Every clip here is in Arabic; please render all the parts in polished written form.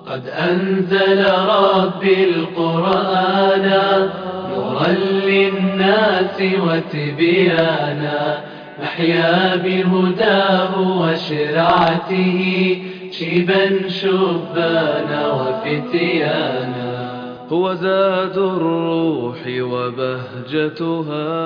قد أنزل ربي القرآن نورا للناس وتبيانا نحيا بهداه وشرعته شيبا شبانا وفتيانا هو زاد الروح وبهجتها.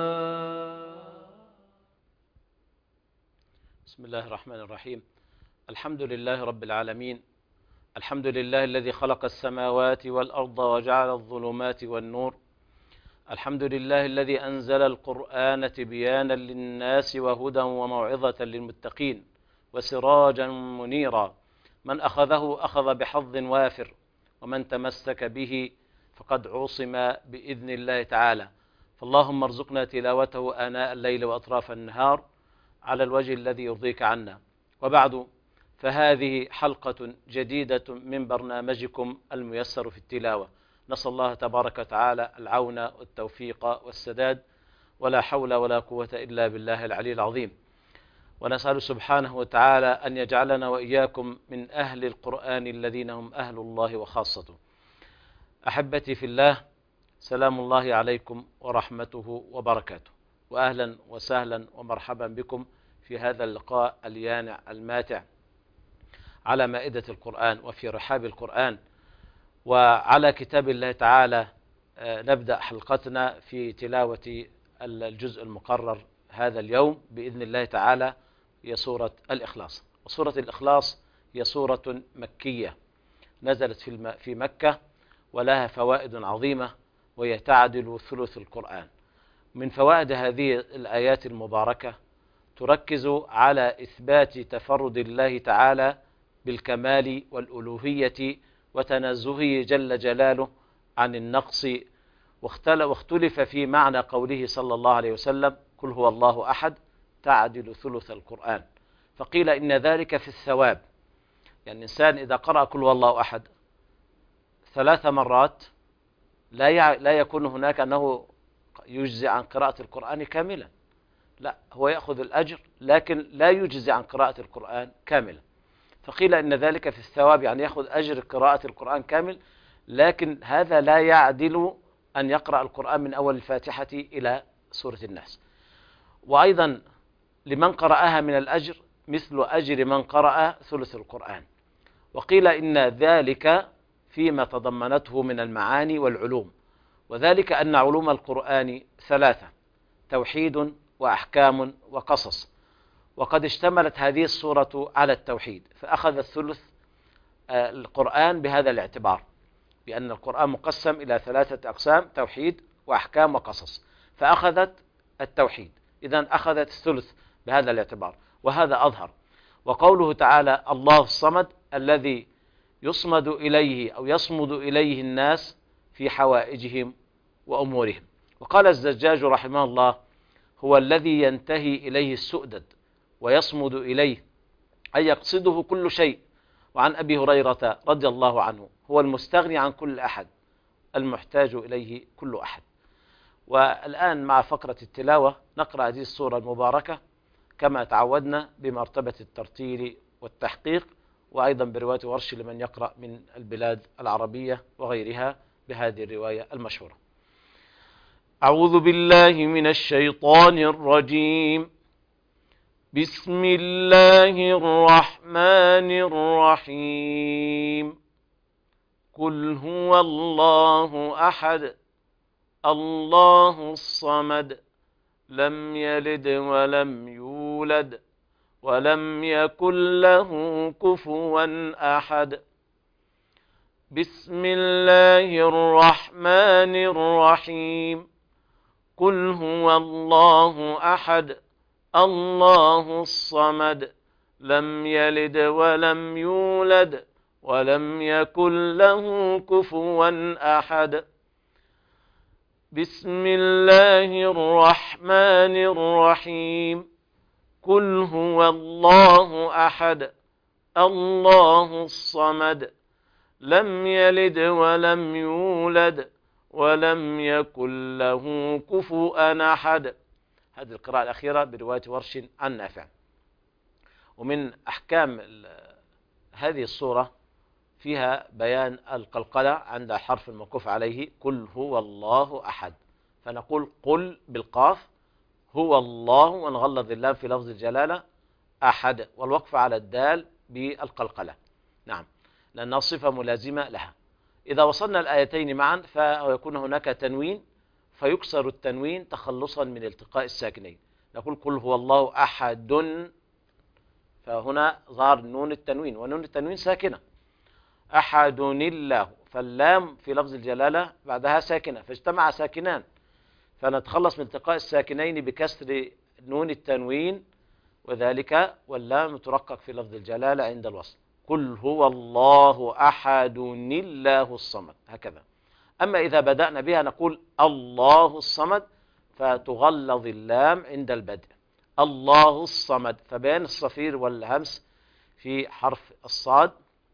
بسم الله الرحمن الرحيم. الحمد لله رب العالمين، الحمد لله الذي خلق السماوات والأرض وجعل الظلمات والنور، الحمد لله الذي أنزل القرآن تبيانا للناس وهدى وموعظة للمتقين وسراجا منيرا. من أخذه أخذ بحظ وافر، ومن تمسك به فقد عصم بإذن الله تعالى. فاللهم ارزقنا تلاوته آناء الليل وأطراف النهار على الوجه الذي يرضيك عنا. وبعد، فهذه حلقة جديدة من برنامجكم الميسر في التلاوة. نسأل الله تبارك وتعالى العون والتوفيق والسداد، ولا حول ولا قوة إلا بالله العلي العظيم. ونسأل سبحانه وتعالى أن يجعلنا وإياكم من أهل القرآن الذين هم أهل الله وخاصته. أحبتي في الله، سلام الله عليكم ورحمته وبركاته، وأهلا وسهلا ومرحبا بكم في هذا اللقاء اليانع الماتع على مائدة القرآن وفي رحاب القرآن وعلى كتاب الله تعالى. نبدأ حلقتنا في تلاوة الجزء المقرر هذا اليوم بإذن الله تعالى، هي سورة الإخلاص. وسورة الإخلاص هي سورة مكية نزلت في مكة، ولها فوائد عظيمة، وهي تعدل ثلث القرآن. من فوائد هذه الآيات المباركة تركز على إثبات تفرد الله تعالى بالكمال والألوهية وتنزهه جل جلاله عن النقص. واختلف في معنى قوله صلى الله عليه وسلم: قل هو الله أحد تعدل ثلث القرآن. فقيل إن ذلك في الثواب، يعني الإنسان إذا قرأ قل هو الله أحد 3 مرات لا يكون هناك أنه يجزي عن قراءة القرآن كاملا، لا، هو يأخذ الأجر لكن لا يجزي عن قراءة القرآن كاملا. فقيل إن ذلك في الثواب، يعني يأخذ أجر قراءة القرآن كامل، لكن هذا لا يعدل أن يقرأ القرآن من أول الفاتحة إلى سورة الناس. وأيضا لمن قرأها من الأجر مثل أجر من قرأ ثلث القرآن. وقيل إن ذلك فيما تضمنته من المعاني والعلوم، وذلك أن علوم القرآن 3: توحيد وأحكام وقصص. وقد اشتملت هذه السورة على التوحيد، فأخذ ثلث القرآن بهذا الاعتبار، بأن القرآن مقسم إلى 3 أقسام: توحيد وأحكام وقصص، فأخذت التوحيد، إذن أخذت الثلث بهذا الاعتبار، وهذا أظهر. وقوله تعالى: الله الصمد الذي يصمد إليه أو يصمد إليه الناس في حوائجهم وأمورهم. وقال الزجاج رحمه الله: هو الذي ينتهي إليه السؤدد ويصمد إليه، أي يقصده كل شيء. وعن أبي هريرة رضي الله عنه: هو المستغني عن كل أحد المحتاج إليه كل أحد. والآن مع فقرة التلاوة نقرأ هذه السورة المباركة كما تعودنا بمرتبة الترتيل والتحقيق، وأيضا برواية ورش لمن يقرأ من البلاد العربية وغيرها بهذه الرواية المشهورة. أعوذ بالله من الشيطان الرجيم. بسم الله الرحمن الرحيم. قل هو الله أحد الله الصمد لم يلد ولم يولد ولم يكن له كفوا أحد. بسم الله الرحمن الرحيم. قل هو الله أحد الله الصمد لم يلد ولم يولد ولم يكن له كفوا أحد. بسم الله الرحمن الرحيم. قل هو الله أحد الله الصمد لم يلد ولم يولد ولم يكن له كفوا أحد. هذه القراءة الأخيرة برواية ورش عن نافع. ومن أحكام هذه الصورة فيها بيان القلقلة عند حرف الموقوف عليه قل هو الله أحد، فنقول قل بالقاف هو الله ونغلظ اللام في لفظ الجلالة أحد، والوقف على الدال بالقلقلة. نعم، لأنها صفة ملازمة لها. إذا وصلنا الآيتين معا فيكون هناك تنوين، فيكسر التنوين تخلصا من التقاء الساكنين. نقول قل هو الله أحد، فهنا ظهر نون التنوين، ونون التنوين ساكنة. أحد الله، فاللام في لفظ الجلالة بعدها ساكنة، فاجتمع ساكنان، فنتخلص من التقاء الساكنين بكسر نون التنوين، وذلك واللام ترقق في لفظ الجلالة عند الوصل. قل هو الله أحد الله الصمد، هكذا. أما إذا بدأنا بها نقول الله الصمد، فتغلظ اللام عند البدء. الله الصمد، فبين الصفير والهمس في حرف الصاد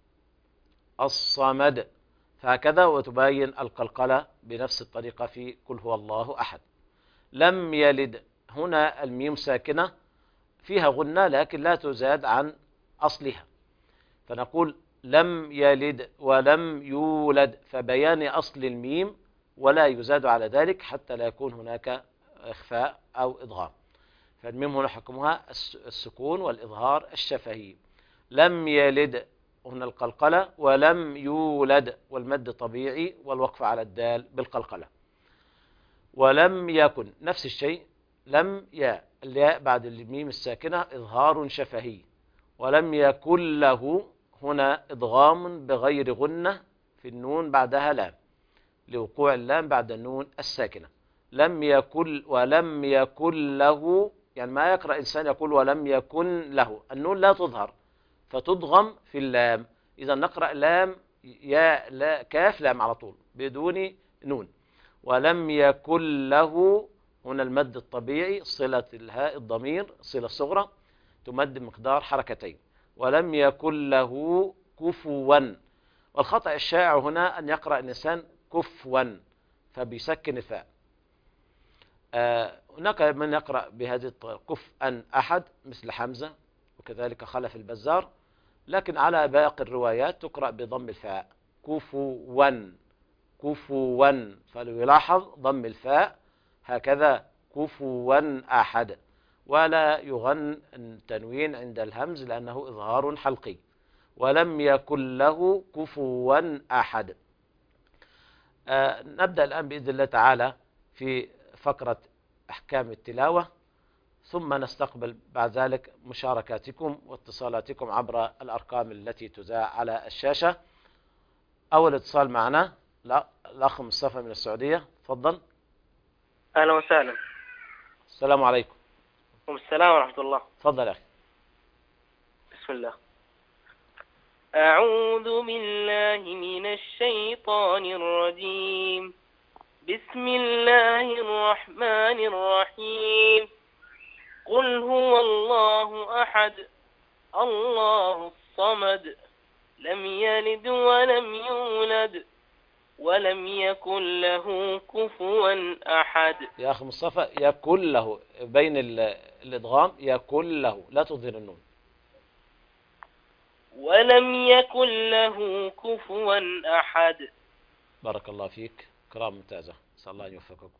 الصمد، فهكذا، وتبين القلقلة بنفس الطريقة في قل هو الله أحد. لم يلد، هنا الميم ساكنة فيها غنة لكن لا تزاد عن أصلها، فنقول لم يلد ولم يولد، فبيان أصل الميم ولا يزاد على ذلك حتى لا يكون هناك إخفاء أو إضغام. فالميم هنا حكمها السكون والإظهار الشفهي. لم يلد هنا القلقلة، ولم يولد والمد طبيعي والوقف على الدال بالقلقلة. ولم يكن نفس الشيء، لم الياء بعد الميم الساكنة إظهار شفهي. ولم يكن له، هنا إضغام بغير غنة في النون بعدها لام لوقوع اللام بعد النون الساكنة. لم يكن ولم يكن له، يعني ما يقرأ إنسان يقول ولم يكن له، النون لا تظهر فتضغم في اللام. إذا نقرأ لام يا لا كاف لام على طول بدون نون. ولم يكن له، هنا المد الطبيعي صلة الهاء الضمير صلة صغرى تمد مقدار حركتين. ولم يكن له كفوا، والخطأ الشائع هنا أن يقرأ الإنسان كفوا فبيسكن الفاء. هناك من يقرأ بهذه الطريقة كفءا أحد مثل حمزة وكذلك خلف البزار، لكن على باقي الروايات تقرأ بضم الفاء كفوا كفوا، فلو يلاحظ ضم الفاء هكذا كفوا أحد، ولا يغن التنوين عند الهمز لأنه إظهار حلقي. ولم يكن له كفوا أحد. نبدأ الآن بإذن الله تعالى في فقرة أحكام التلاوة، ثم نستقبل بعد ذلك مشاركاتكم واتصالاتكم عبر الأرقام التي تذاع على الشاشة. أول اتصال معنا الأخ مصطفى من السعودية، تفضل. أهلا وسهلا. السلام عليكم. وعليكم السلام ورحمة الله. تفضل يا أخي. بسم الله. أعوذ بالله من الشيطان الرجيم. بسم الله الرحمن الرحيم. قل هو الله أحد الله الصمد لم يلد ولم يولد ولم يكن له كفوا أحد. يا أخي مصطفى يكن له بين الإدغام، يكن له لا تظهر النون. ولم يكن له كفوا أحد. بارك الله فيك، قراءة ممتازة، نسأل الله أن يوفقكم.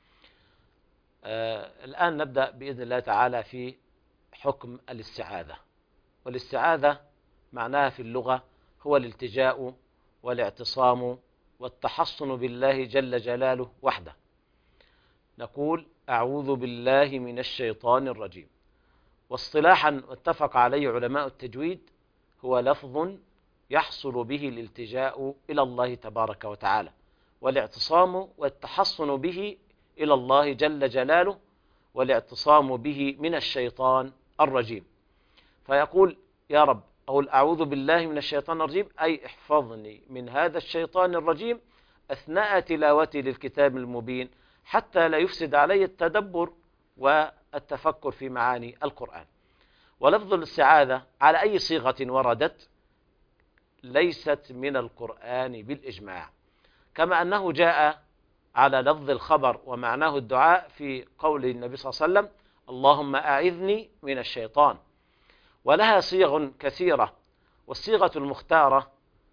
الآن نبدأ بإذن الله تعالى في حكم الاستعاذة. والاستعاذة معناها في اللغة هو الالتجاء والاعتصام والتحصن بالله جل جلاله وحده. نقول أعوذ بالله من الشيطان الرجيم. واصطلاحا اتفق عليه علماء التجويد هو لفظ يحصل به الالتجاء إلى الله تبارك وتعالى، والاعتصام والتحصن به إلى الله جل جلاله، والاعتصام به من الشيطان الرجيم. فيقول يا رب أقول أعوذ بالله من الشيطان الرجيم، أي احفظني من هذا الشيطان الرجيم أثناء تلاوتي للكتاب المبين حتى لا يفسد علي التدبر والتفكر في معاني القرآن. ولفظ الاستعاذة على أي صيغة وردت ليست من القرآن بالإجماع، كما أنه جاء على لفظ الخبر ومعناه الدعاء في قول النبي صلى الله عليه وسلم اللهم أعذني من الشيطان. ولها صيغ كثيرة، والصيغة المختارة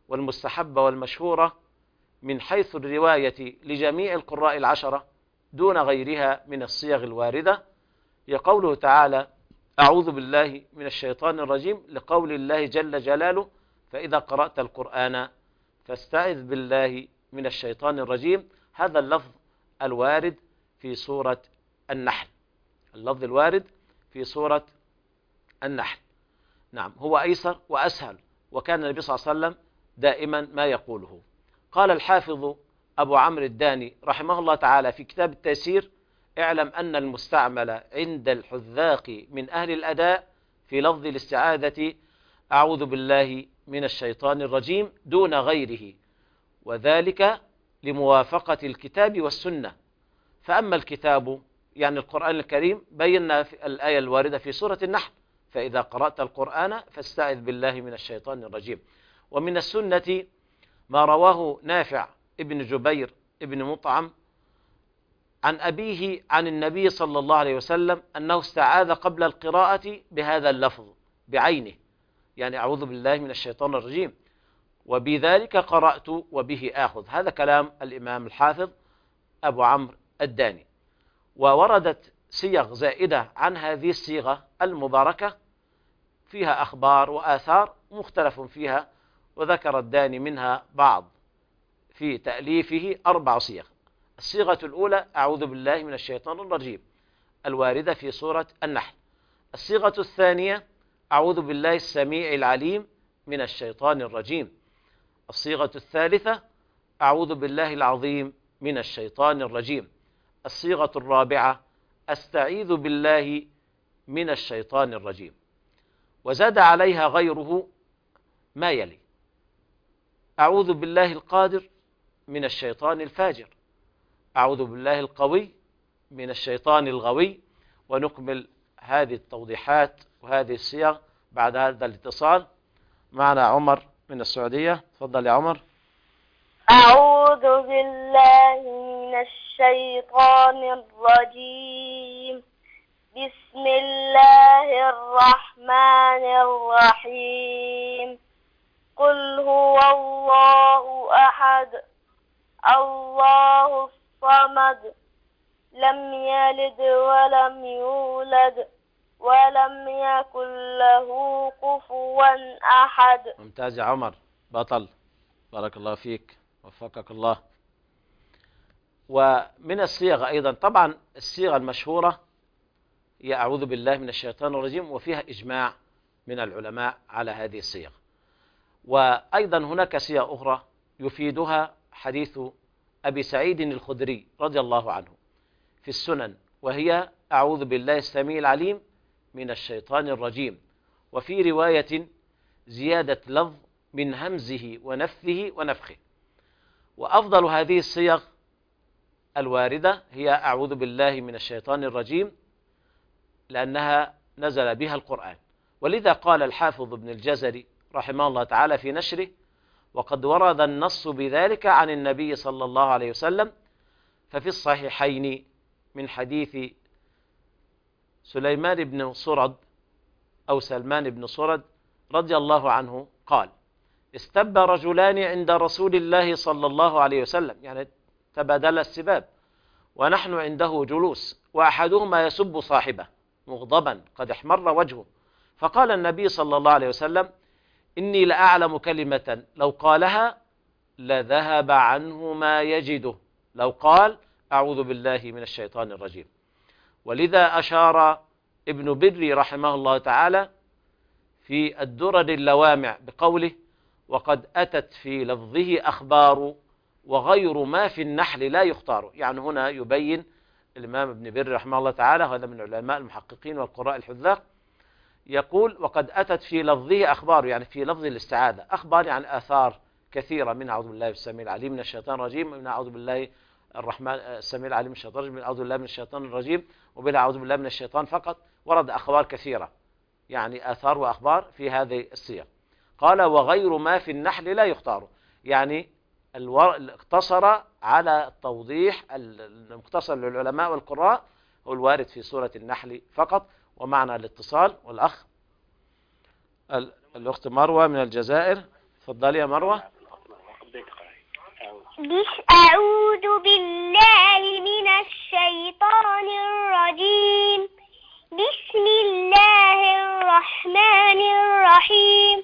والمستحبة والمشهورة من حيث الرواية لجميع القراء العشرة دون غيرها من الصيغ الواردة، هي قوله تعالى: أعوذ بالله من الشيطان الرجيم، لقول الله جل جلاله: فإذا قرأت القرآن فاستعذ بالله من الشيطان الرجيم. هذا اللفظ الوارد في سورة النحل، اللفظ الوارد في سورة النحل. نعم، هو أيسر وأسهل، وكان النبي صلى الله عليه وسلم دائما ما يقوله. قال الحافظ أبو عمرو الداني رحمه الله تعالى في كتاب التيسير: اعلم أن المستعمل عند الحذاق من أهل الأداء في لفظ الاستعاذة أعوذ بالله من الشيطان الرجيم دون غيره، وذلك لموافقة الكتاب والسنة. فأما الكتاب يعني القرآن الكريم بينا في الآية الواردة في سورة النحل: فإذا قرأت القرآن فاستعذ بالله من الشيطان الرجيم. ومن السنة ما رواه نافع ابن جبير ابن مطعم عن أبيه عن النبي صلى الله عليه وسلم أنه استعاذ قبل القراءة بهذا اللفظ بعينه، يعني أعوذ بالله من الشيطان الرجيم، وبذلك قرأت وبه آخذ. هذا كلام الإمام الحافظ أبو عمرو الداني. ووردت صيغ زائدة عن هذه الصيغة المباركة فيها أخبار وآثار مختلف فيها، وذكر الداني منها بعض في تأليفه 4 صيغ. الصيغة الأولى أعوذ بالله من الشيطان الرجيم الواردة في سورة النحل. الصيغة الثانية أعوذ بالله السميع العليم من الشيطان الرجيم. الصيغة الثالثة أعوذ بالله العظيم من الشيطان الرجيم. الصيغة الرابعة أستعيذ بالله من الشيطان الرجيم. وزاد عليها غيره ما يلي: أعوذ بالله القادر من الشيطان الفاجر، أعوذ بالله القوي من الشيطان الغوي. ونكمل هذه التوضيحات وهذه الصيغ بعد هذا الاتصال. معنا عمر من السعودية، تفضل يا عمر. أعوذ بالله من الشيطان الرجيم. بسم الله الرحمن الرحيم. قل هو الله أحد الله الصمد لم يلد ولم يولد ولم يكن له كفوا أحد. ممتاز يا عمر، بطل، بارك الله فيك، وفقك الله. ومن الصيغ أيضا طبعا الصيغة المشهورة هي أعوذ بالله من الشيطان الرجيم، وفيها إجماع من العلماء على هذه الصيغ. وأيضا هناك صيغ أخرى يفيدها حديث أبي سعيد الخدري رضي الله عنه في السنن، وهي أعوذ بالله السميع العليم من الشيطان الرجيم. وفي رواية زيادة لفظ من همزه ونفثه ونفخه. وأفضل هذه الصيغ الواردة هي أعوذ بالله من الشيطان الرجيم، لأنها نزل بها القرآن. ولذا قال الحافظ ابن الجزري رحمه الله تعالى في نشره: وقد ورد النص بذلك عن النبي صلى الله عليه وسلم، ففي الصحيحين من حديث سليمان بن صرد أو سلمان بن صرد رضي الله عنه قال: استب رجلان عند رسول الله صلى الله عليه وسلم، يعني تبادل السباب، ونحن عنده جلوس، وأحدهما يسب صاحبه مغضبا قد احمر وجهه، فقال النبي صلى الله عليه وسلم: إني لأعلم كلمة لو قالها لذهب عنه ما يجده، لو قال أعوذ بالله من الشيطان الرجيم. ولذا أشار ابن بدري رحمه الله تعالى في الدرر اللوامع بقوله: وقد أتت في لفظه أخبار وغير ما في النحل لا يختار. يعني هنا يبين الإمام ابن بدري رحمه الله تعالى، هذا من علماء المحققين والقراء الحذاق، يقول: وقد أتت في لفظه أخبار، يعني في لفظ الاستعاذة أخبار، يعني آثار كثيرة، من أعوذ بالله السميع العليم من الشيطان الرجيم، من أعوذ بالله الرحمن السميع العليم من الشيطان الرجيم، من أعوذ بالله من الشيطان الرجيم، وبلا أعوذ بالله من الشيطان فقط. ورد أخبار كثيرة، يعني آثار وأخبار في هذه الصيغ. قال: وغير ما في النحل لا يختار، يعني اقتصر على التوضيح المختصر للعلماء والقراء هو الوارد في سورة النحل فقط. ومعنا الاتصال والأخ الأخت مروة من الجزائر، تفضلي يا مروة. أعوذ بالله من الشيطان الرجيم. بسم الله الرحمن الرحيم.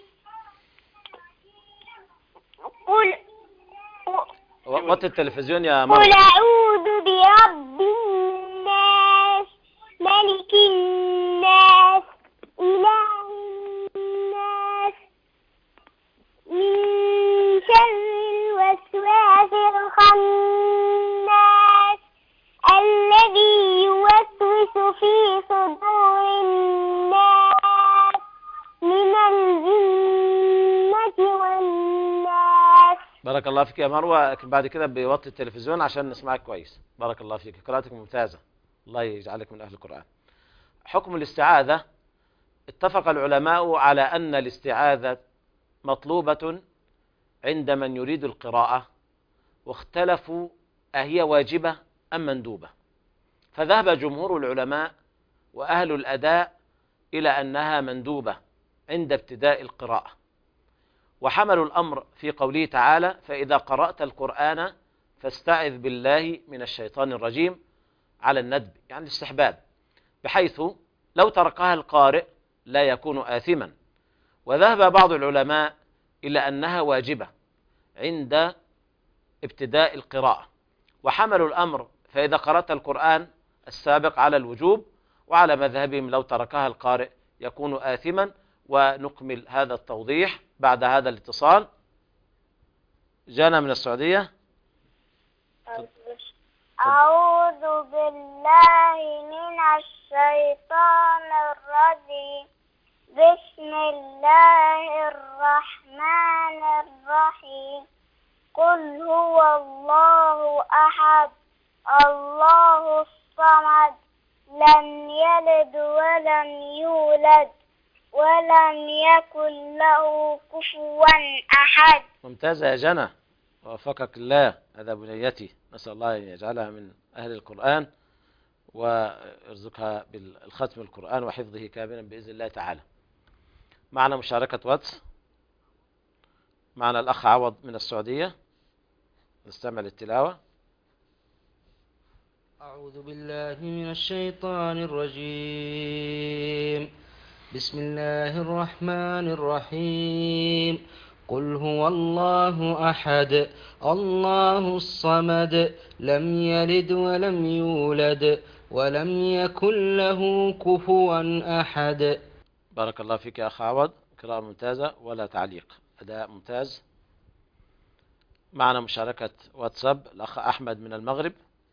وطي التلفزيون يا قل مرة. أعوذ برب الناس ملك الناس إله الناس من شر الوسواس الخناس الذي يوسوس في صدور الناس من الجنة والناس. بارك الله فيك يا مروة، بعد كده بيوطي التلفزيون عشان نسمعك كويس. بارك الله فيك، قراءتك ممتازة، الله يجعلك من أهل القرآن. حكم الاستعاذة: اتفق العلماء على أن الاستعاذة مطلوبة عند من يريد القراءة، واختلفوا أهي واجبة أم مندوبة. فذهب جمهور العلماء وأهل الأداء إلى أنها مندوبة عند ابتداء القراءة، وحملوا الأمر في قوله تعالى: فإذا قرأت القرآن فاستعذ بالله من الشيطان الرجيم، على الندب يعني الاستحباب، بحيث لو تركها القارئ لا يكون آثما. وذهب بعض العلماء إلى أنها واجبة عند ابتداء القراءة، وحملوا الأمر فإذا قرأت القرآن السابق على الوجوب، وعلى مذهبهم لو تركها القارئ يكون آثما. ونكمل هذا التوضيح بعد هذا الاتصال. جانا من السعودية. أعوذ بالله من الشيطان الرجيم. بسم الله الرحمن الرحيم. قل هو الله أحد الله الصمد لم يلد ولم يولد ولم يكن له كفوا أحد. ممتازة يا جنى، وفقك الله. هذا بنيتي، نسأل الله أن يجعلها من أهل القرآن ويرزقها بالختم القرآن وحفظه كاملا بإذن الله تعالى. معنا مشاركة واتس، معنا الأخ عوض من السعودية، نستمع التلاوة. أعوذ بالله من الشيطان الرجيم. بسم الله الرحمن الرحيم. قل هو الله أحد الله الصمد لم يلد ولم يولد ولم يكن له كفوا أحد. بارك الله فيك يا أخ عوض، قراءة ممتازة ولا تعليق، أداء ممتاز. معنا مشاركة واتساب، الأخ أحمد من المغرب.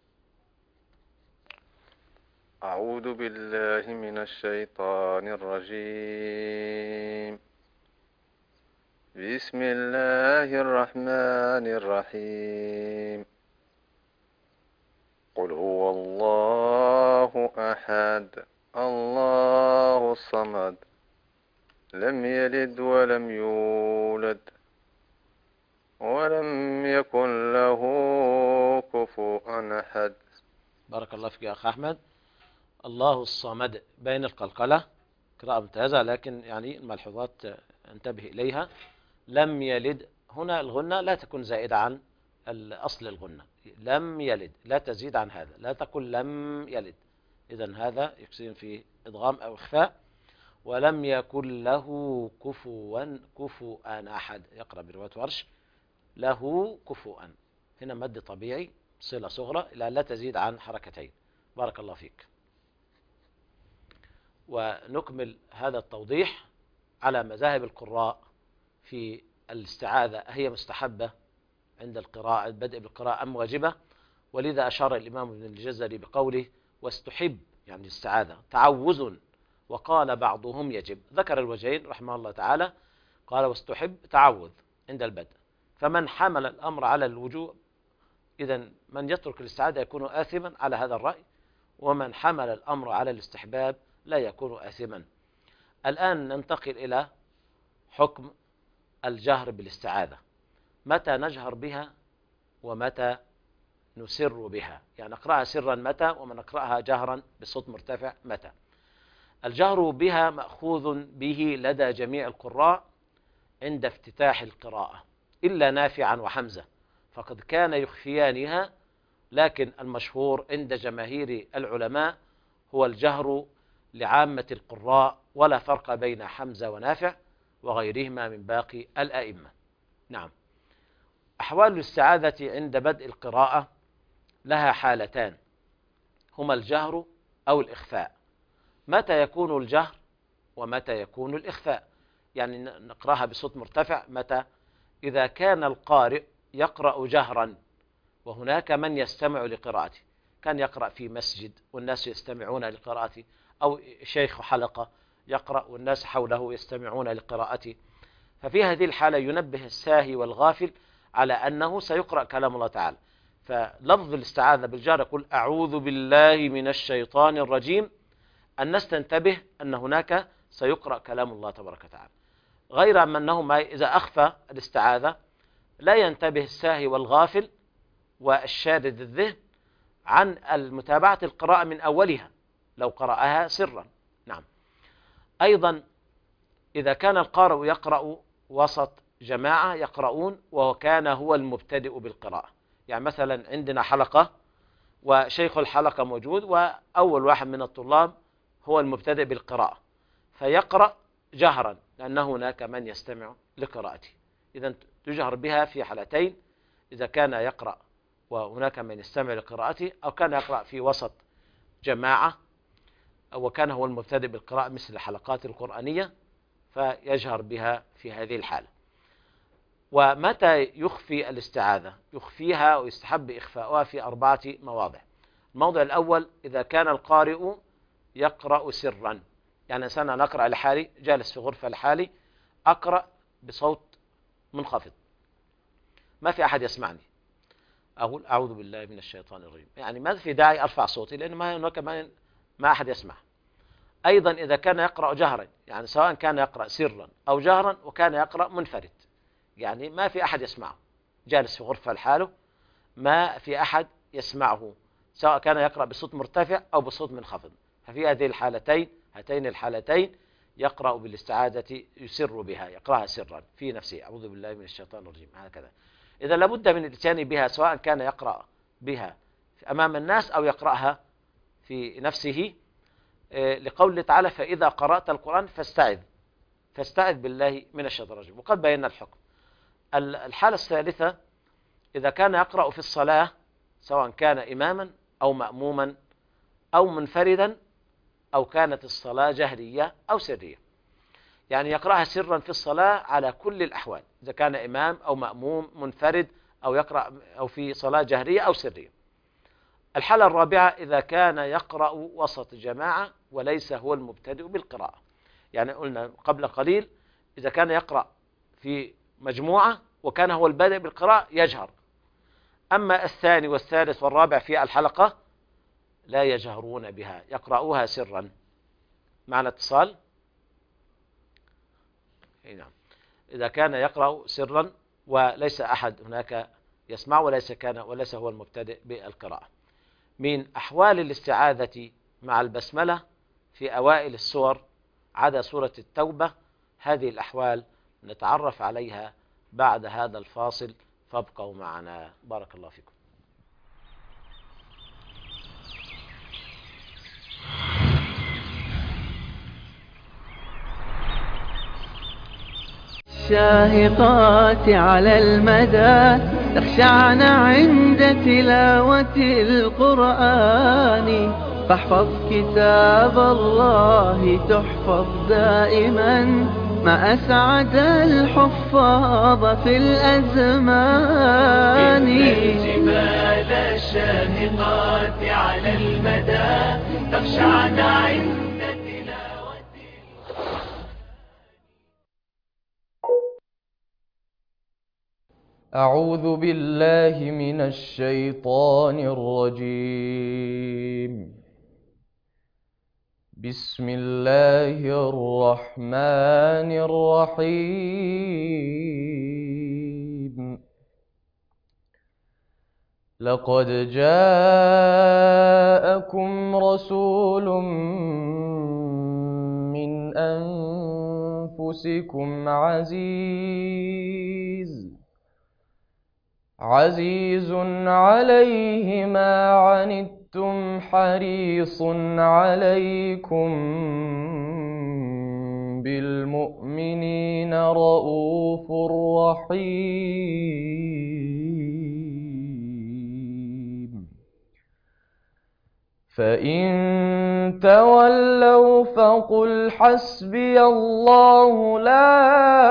أعوذ بالله من الشيطان الرجيم. بسم الله الرحمن الرحيم. قل هو الله أحد الله الصمد لم يلد ولم يولد ولم يكن له كفوا أحد. بارك الله فيك يا أخ أحمد. الله الصمد بين القلقلة، قراءة ممتازة، لكن يعني الملحوظات انتبه إليها. لم يلد، هنا الغنة لا تكون زائدة عن الأصل الغنة. لم يلد لا تزيد عن هذا، لا تقل لم يلد، إذن هذا يقصد في إدغام أو إخفاء. ولم يكن له كفوا أحد، يقرأ برواية ورش له كفوا، هنا مد طبيعي صلة صغرى لا تزيد عن حركتين. بارك الله فيك. ونكمل هذا التوضيح على مذاهب القراء في الاستعاذة، هي مستحبة عند القراءة، البدء بالقراءة أم واجبة؟ ولذا أشار الإمام ابن الجزري بقوله واستحب، يعني الاستعاذة تعوذ، وقال بعضهم يجب. ذكر الوجهين رحمه الله تعالى، قال واستحب تعوذ عند البدء. فمن حمل الأمر على الوجوب، إذن من يترك الاستعاذة يكون آثما على هذا الرأي، ومن حمل الأمر على الاستحباب لا يكون آثما. الآن ننتقل إلى حكم الجهر بالاستعاذة، متى نجهر بها ومتى نسر بها، يعني نقرأها سرا متى ومن نقرأها جهرا بصوت مرتفع متى. الجهر بها مأخوذ به لدى جميع القراء عند افتتاح القراءة إلا نافعا وحمزة، فقد كان يخفيانها، لكن المشهور عند جماهير العلماء هو الجهر لعامة القراء، ولا فرق بين حمزة ونافع وغيرهما من باقي الأئمة. نعم. أحوال الاستعاذة عند بدء القراءة لها حالتان، هما الجهر أو الإخفاء. متى يكون الجهر ومتى يكون الإخفاء؟ يعني نقرأها بصوت مرتفع. متى؟ إذا كان القارئ يقرأ جهرا وهناك من يستمع لقراءته، كان يقرأ في مسجد والناس يستمعون لقراءته، أو شيخ حلقة يقرأ والناس حوله يستمعون لقراءته، ففي هذه الحالة ينبه الساهي والغافل على أنه سيقرأ كلام الله تعالى. فلفظ الاستعاذة بالجهر يقول أعوذ بالله من الشيطان الرجيم، الناس تنتبه أن هناك سيقرأ كلام الله تبارك وتعالى. غير أنه إذا أخفى الاستعاذة لا ينتبه الساهي والغافل والشارد الذهن عن المتابعة القراءة من أولها لو قرأها سرا. نعم. أيضا إذا كان القارئ يقرأ وسط جماعة يقرؤون وكان هو المبتدئ بالقراءة، يعني مثلا عندنا حلقة وشيخ الحلقة موجود وأول واحد من الطلاب هو المبتدئ بالقراءة، فيقرأ جهرا لأن هناك من يستمع لقراءته. إذا تجهر بها في حالتين: إذا كان يقرأ وهناك من يستمع لقراءته، أو كان يقرأ في وسط جماعة وكان هو المبتدئ بالقراءة مثل الحلقات القرآنية، فيجهر بها في هذه الحالة. ومتى يخفي الاستعاذة؟ يخفيها ويستحب إخفاؤها في 4 مواضع. الموضع الأول: إذا كان القارئ يقرأ سرا، يعني أنا أقرأ لحالي جالس في غرفة لحالي أقرأ بصوت منخفض ما في أحد يسمعني، أقول أعوذ بالله من الشيطان الرجيم، يعني ما في داعي أرفع صوتي لأن ما هناك ما أحد يسمع. أيضا إذا كان يقرأ جهرا، يعني سواء كان يقرأ سرا أو جهرا وكان يقرأ منفرد، يعني ما في أحد يسمعه، جالس في غرفة لحاله ما في أحد يسمعه، سواء كان يقرأ بصوت مرتفع أو بصوت منخفض، ففي هاتين الحالتين يقرأ بالاستعاذة يسر بها، يقرأها سرا في نفسه، أعوذ بالله من الشيطان الرجيم، هكذا. إذا لابد من الاتيان بها، سواء كان يقرأ بها أمام الناس أو يقرأها في نفسه، لقوله تعالى: فإذا قرأت القرآن فاستعذ بالله من الشيطان الرجيم. وقد بينا الحكم. الحالة الثالثة: إذا كان يقرأ في الصلاة، سواء كان إماما أو مأموما أو منفردا، أو كانت الصلاة جهرية أو سرية، يعني يقرأها سرا في الصلاة على كل الأحوال، إذا كان إمام أو مأموم منفرد أو يقرأ أو في صلاة جهرية أو سرية. الحالة الرابعة: إذا كان يقرأ وسط جماعة وليس هو المبتدئ بالقراءة، يعني قلنا قبل قليل إذا كان يقرأ في مجموعة وكان هو البادئ بالقراءة يجهر. أما الثاني والثالث والرابع في الحلقة لا يجهرون بها، يقرأوها سرا. معنى اتصال؟ نعم. إذا كان يقرأ سرا وليس أحد هناك يسمع وليس هو المبتدئ بالقراءة. من أحوال الاستعاذة مع البسملة في أوائل السور عدا سورة التوبة، هذه الأحوال نتعرف عليها بعد هذا الفاصل، فابقوا معنا. بارك الله فيكم. الشاهقات على المدى تخشعن عند تلاوة القرآن، فاحفظ كتاب الله تحفظ دائما، ما أسعد الحفاظ في الأزمان. الجبال الشاهقات على المدى تخشعن عند أعوذ بالله من الشيطان الرجيم. بسم الله الرحمن الرحيم. لقد جاءكم رسول من أنفسكم عزيز عليه ما عنتم حريص عليكم بالمؤمنين رؤوف رحيم فإن تولوا فقل حسبي الله لا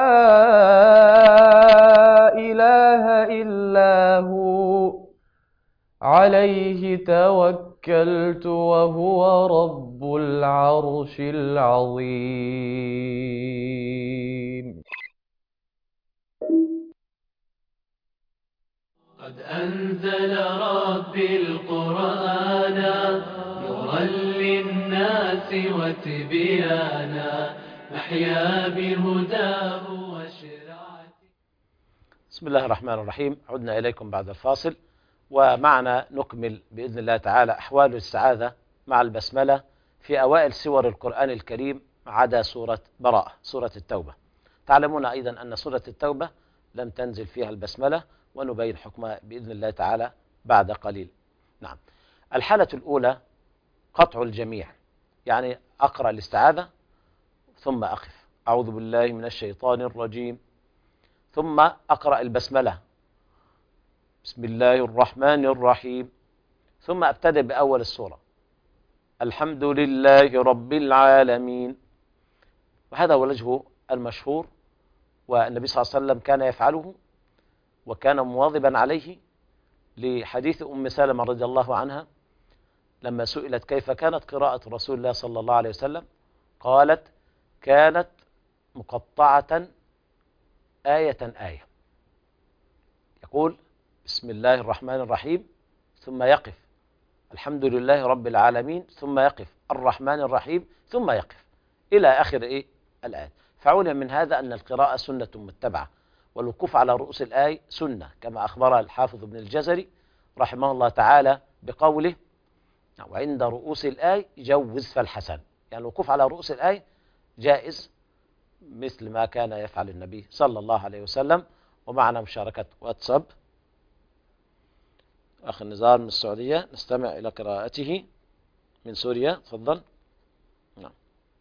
إله إلا هو عليه توكلت وهو رب العرش العظيم. قد أنزل ربي القرآن نورا للناس وتبيانا نحيا بهداه وشرعته. بسم الله الرحمن الرحيم. عدنا إليكم بعد الفاصل، ومعنا نكمل بإذن الله تعالى أحوال السعادة مع البسملة في أوائل سور القرآن الكريم عدا سورة براءة، سورة التوبة. تعلمون أيضا أن سورة التوبة لم تنزل فيها البسملة، ونبين حكمها بإذن الله تعالى بعد قليل. نعم. الحالة الأولى قطع الجميع، يعني أقرأ الاستعاذة ثم أقف، أعوذ بالله من الشيطان الرجيم، ثم أقرأ البسملة، بسم الله الرحمن الرحيم، ثم أبتدئ بأول السورة، الحمد لله رب العالمين. وهذا هو الوجه المشهور، والنبي صلى الله عليه وسلم كان يفعله وكان مواظبا عليه، لحديث أم سلمة رضي الله عنها لما سئلت كيف كانت قراءة رسول الله صلى الله عليه وسلم، قالت كانت مقطعة آية آية، يقول بسم الله الرحمن الرحيم ثم يقف، الحمد لله رب العالمين ثم يقف، الرحمن الرحيم ثم يقف، إلى آخر الآية. فعلم من هذا أن القراءة سنة متبعة، والوقوف على رؤوس الآية سنة، كما أخبرها الحافظ ابن الجزري رحمه الله تعالى بقوله وعند رؤوس الآية جوز فالحسن، يعني الوقوف على رؤوس الآية جائز مثل ما كان يفعل النبي صلى الله عليه وسلم. ومعنا مشاركة واتساب، أخ النزار من السعودية، نستمع إلى قراءته من سوريا، تفضل. نعم.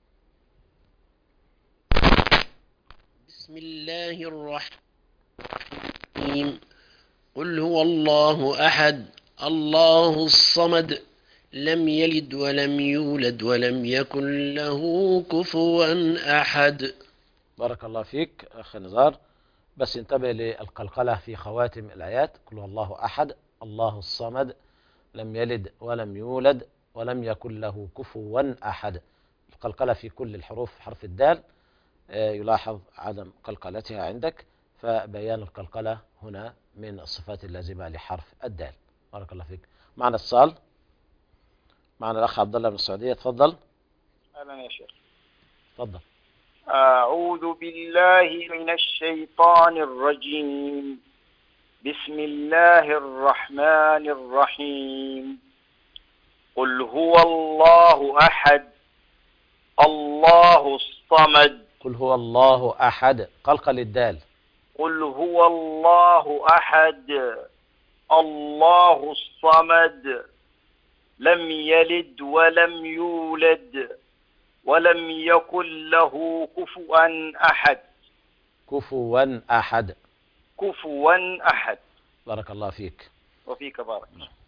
بسم الله الرحمن الرحيم قل هو الله أحد الله الصمد لم يلد ولم يولد ولم يكن له كفوا أحد. بارك الله فيك أخ نزار، بس انتبه للقلقلة في خواتم الآيات، قل هو الله أحد الله الصمد لم يلد ولم يولد ولم يكن له كفوا أحد. القلقلة في كل الحروف، حرف الدال يلاحظ عدم قلقلتها عندك، فبيان القلقلة هنا من الصفات اللازمة لحرف الدال. بارك الله فيك. معنا اتصال، معنا الأخ عبد الله من السعودية، تفضل. أهلا يا شيخ. تفضل. أعوذ بالله من الشيطان الرجيم. بسم الله الرحمن الرحيم. قل هو الله أحد الله الصمد. قل هو الله أحد، قلقل الدال. قل هو الله أحد الله الصمد لم يلد ولم يولد ولم يكن له كفوا أحد. كفوا أحد. كفوا أحد. بارك الله فيك. وفيك بارك.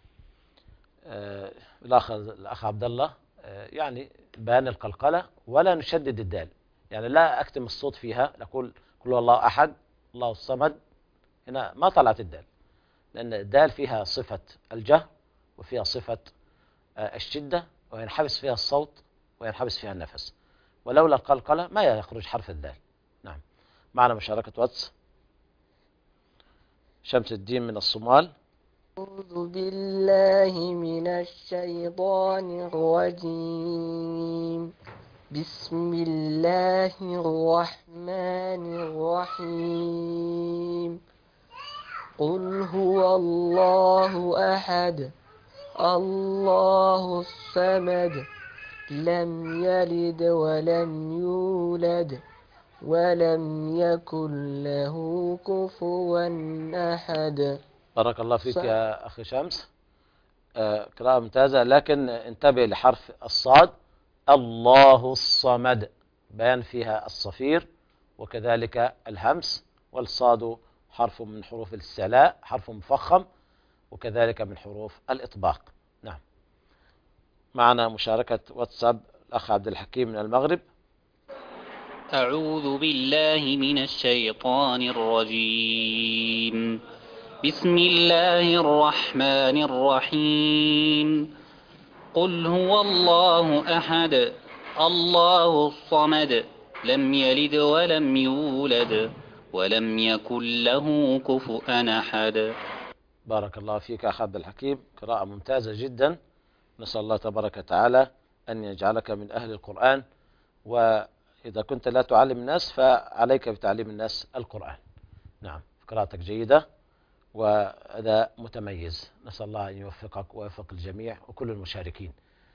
الأخ عبد الله يعني بيان القلقلة ولا نشدد الدال، يعني لا أكتم الصوت فيها، نقول قل هو الله أحد الله الصمد، هنا ما طلعت الدال، لأن الدال فيها صفة الجهر وفيها صفة الشدة، وينحبس فيها الصوت وينحبس فيها النفس، ولولا القلقلة ما يخرج حرف الدال. نعم. معنا مشاركة واتس، شمس الدين من الصومال. أعوذ بالله من الشيطان الرجيم. بسم الله الرحمن الرحيم. قل هو الله أحد الله الصمد لم يلد ولم يولد ولم يكن له كفوا أحد. بارك الله فيك يا أخي شمس. قراءة ممتازة، لكن انتبه لحرف الصاد. الله الصمد، بيان فيها الصفير وكذلك الهمس، والصاد حرف من حروف الاستعلاء، حرف مفخم، وكذلك من حروف الإطباق. نعم. معنا مشاركة واتساب الأخ عبد الحكيم من المغرب. أعوذ بالله من الشيطان الرجيم. بسم الله الرحمن الرحيم. قل هو الله أحد الله الصمد لم يلد ولم يولد ولم يكن له كفؤا أحد. بارك الله فيك أخ عبد الحكيم، قراءة ممتازة جدا. نسأل الله تبارك وتعالى أن يجعلك من أهل القرآن، وإذا كنت لا تعلم الناس فعليك بتعليم الناس القرآن. نعم، قراءتك جيدة وأداء متميز. نسأل الله أن يوفقك ويوفق الجميع وكل المشاركين.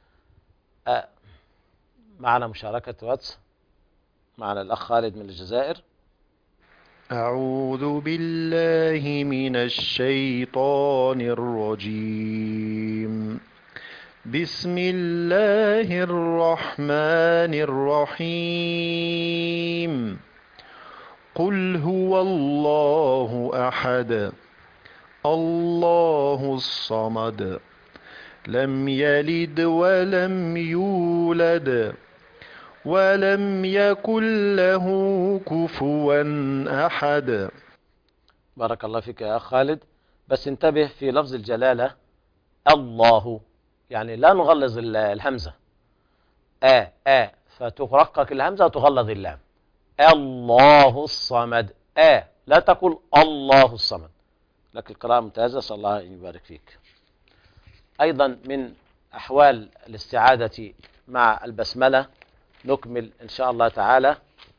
معنا مشاركة واتس، معنا الأخ خالد من الجزائر. أعوذ بالله من الشيطان الرجيم. بسم الله الرحمن الرحيم. قل هو الله أحد الله الصمد لم يلد ولم يولد ولم يكن له كفوا أحد. بارك الله فيك يا أخ خالد، بس انتبه في لفظ الجلالة الله، يعني لا نغلظ الهمزة فترقق الهمزة وتغلظ اللام. الله الصمد لا تقول الله الصمد. لكن القراءة ممتازة، صلى الله أن يبارك فيك. أيضا من أحوال الاستعادة مع البسملة نكمل إن شاء الله تعالى.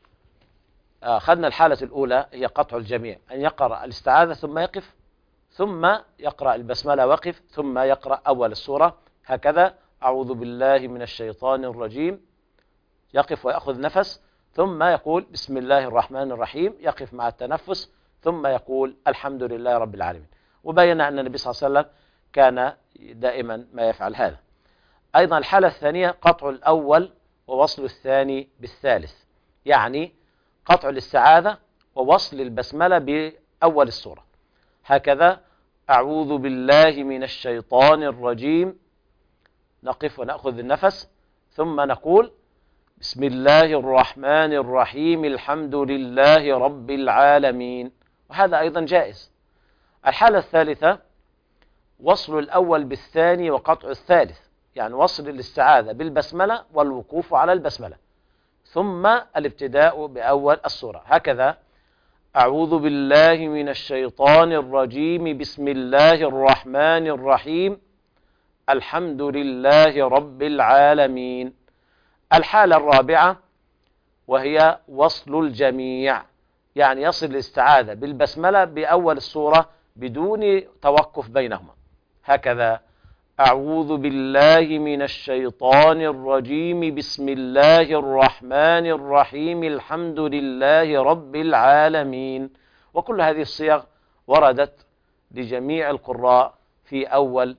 أخذنا الحالة الأولى هي قطع الجميع، أن يقرأ الاستعاذة ثم يقف، ثم يقرأ البسملة وقف، ثم يقرأ أول السورة هكذا. أعوذ بالله من الشيطان الرجيم، يقف ويأخذ نفس، ثم يقول بسم الله الرحمن الرحيم، يقف مع التنفس، ثم يقول الحمد لله رب العالمين. وبين أن النبي صلى الله عليه وسلم كان دائما ما يفعل هذا. أيضا الحالة الثانية قطع الأول ووصل الثاني بالثالث، يعني قطع الاستعاذة ووصل البسملة بأول السورة هكذا. أعوذ بالله من الشيطان الرجيم، نقف ونأخذ النفس، ثم نقول بسم الله الرحمن الرحيم الحمد لله رب العالمين، وهذا أيضا جائز. الحالة الثالثة وصل الأول بالثاني وقطع الثالث، يعني وصل الاستعاذة بالبسملة والوقوف على البسملة، ثم الابتداء بأول السورة هكذا. أعوذ بالله من الشيطان الرجيم بسم الله الرحمن الرحيم الحمد لله رب العالمين. الحالة الرابعة وهي وصل الجميع، يعني يصل الاستعاذة بالبسملة بأول السورة بدون توقف بينهما هكذا. أعوذ بالله من الشيطان الرجيم بسم الله الرحمن الرحيم الحمد لله رب العالمين. وكل هذه الصيغ وردت لجميع القراء في أول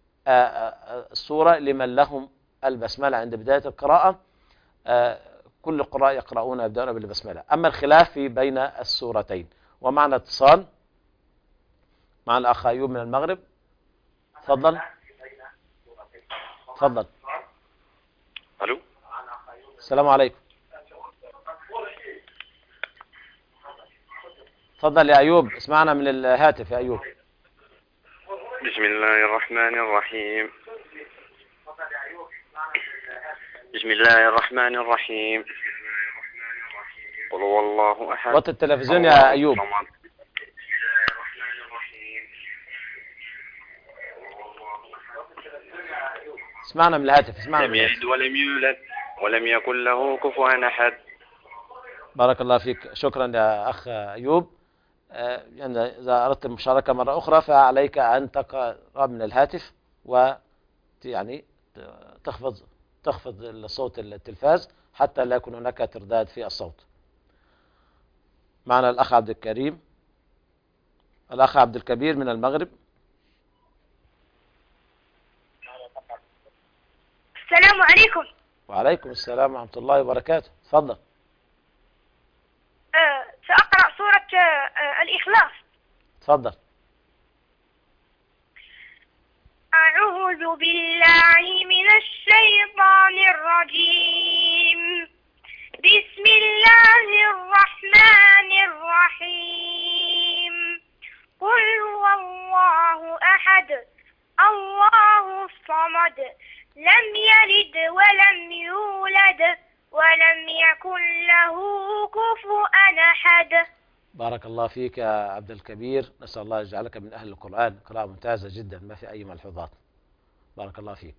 السورة لمن لهم البسملة عند بداية القراءة. كل القراء يقرؤون يبدأون بالبسملة. أما الخلاف في بين السورتين. ومعنا اتصال مع الأخ أيوب من المغرب. تفضل. تفضل. الو، السلام عليكم. تفضل يا أيوب، اسمعنا من الهاتف يا أيوب. بسم الله الرحمن الرحيم. بسم الله الرحمن الرحيم. قل هو الله أحد. وطي التلفزيون يا أيوب. اسمعنا من الهاتف، اسمعنا من الهاتف. لم يلد ولم يولد ولم يكن له كفوا أحد. بارك الله فيك، شكرا يا أخ أيوب. يعني إذا أردت المشاركة مرة أخرى فعليك أن تقرأ من الهاتف ويعني تخفض الصوت التلفاز حتى لا يكون هناك ترداد في الصوت. معنا الأخ عبد الكريم. الأخ عبد الكبير من المغرب. السلام عليكم. وعليكم السلام ورحمة الله وبركاته. تفضل. سأقرأ سورة الإخلاص. تفضل. أعوذ بالله من الشيطان الرجيم. بسم الله الرحمن الرحيم. قل هو الله أحد الله الصمد لم يلد ولم يولد ولم يكن له كفوا أحد. بارك الله فيك يا عبد الكبير، نسأل الله يجعلك من أهل القرآن. قراءة ممتازة جدا، ما في أي ملحوظات. بارك الله فيك.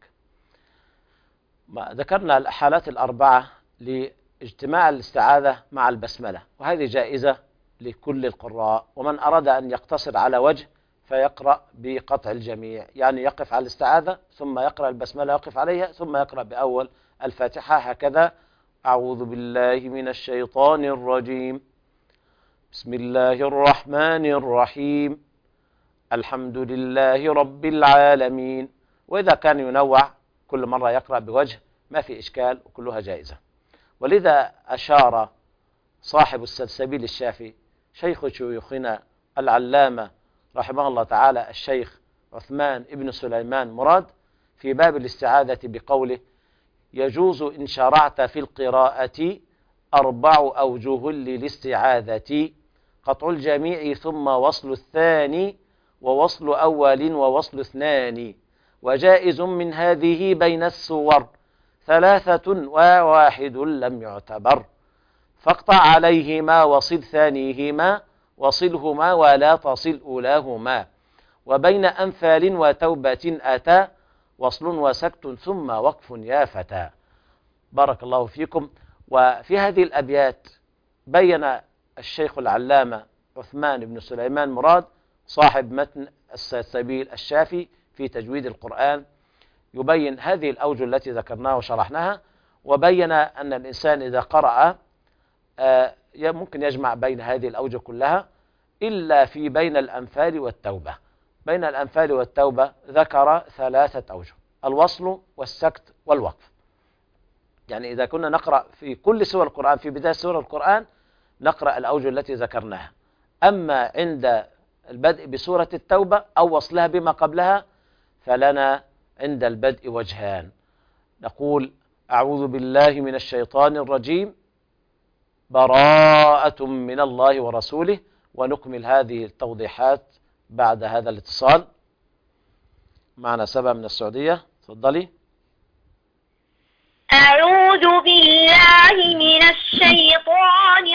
ذكرنا الحالات الأربعة لاجتماع الاستعاذة مع البسملة، وهذه جائزة لكل القراء، ومن أراد أن يقتصر على وجه فيقرأ بقطع الجميع، يعني يقف على الاستعاذة ثم يقرأ البسملة، يقف عليها ثم يقرأ بأول الفاتحة هكذا: أعوذ بالله من الشيطان الرجيم، بسم الله الرحمن الرحيم، الحمد لله رب العالمين. وإذا كان ينوع كل مرة يقرأ بوجه ما في إشكال، وكلها جائزة. ولذا أشار صاحب السلسبيل الشافي شيخ شيوخنا العلامة رحمه الله تعالى الشيخ عثمان ابن سليمان مراد في باب الاستعاذة بقوله: يجوز إن شرعت في القراءة 4 أوجه للاستعاذة: قطع الجميع ثم وصل الثاني ووصل أول ووصل اثنان، وجائز من هذه بين السور 3 وواحد لم يعتبر، فاقطع عليهما وصل ثانيهما وصلهما ولا تصل أولاهما، وبين أنفال وتوبة أتى وصل وسكت ثم وقف يا فتى. بارك الله فيكم. وفي هذه الأبيات بين الشيخ العلامة عثمان بن سليمان مراد صاحب متن السلسبيل الشافي في تجويد القرآن، يبين هذه الأوجه التي ذكرناها وشرحناها، وبين أن الإنسان إذا قرأ ممكن يجمع بين هذه الأوجه كلها إلا في بين الأنفال والتوبة. بين الأنفال والتوبة ذكر 3 أوجه: الوصل والسكت والوقف. يعني إذا كنا نقرأ في كل سور القرآن في بداية سور القرآن نقرأ الأوجه التي ذكرناها، أما عند البدء بسورة التوبة أو وصلها بما قبلها فلنا عند البدء وجهان. نقول: أعوذ بالله من الشيطان الرجيم، براءة من الله ورسوله. ونكمل هذه التوضيحات بعد هذا الاتصال. معنا سبا من السعودية، تفضلي. أعوذ بالله من الشيطان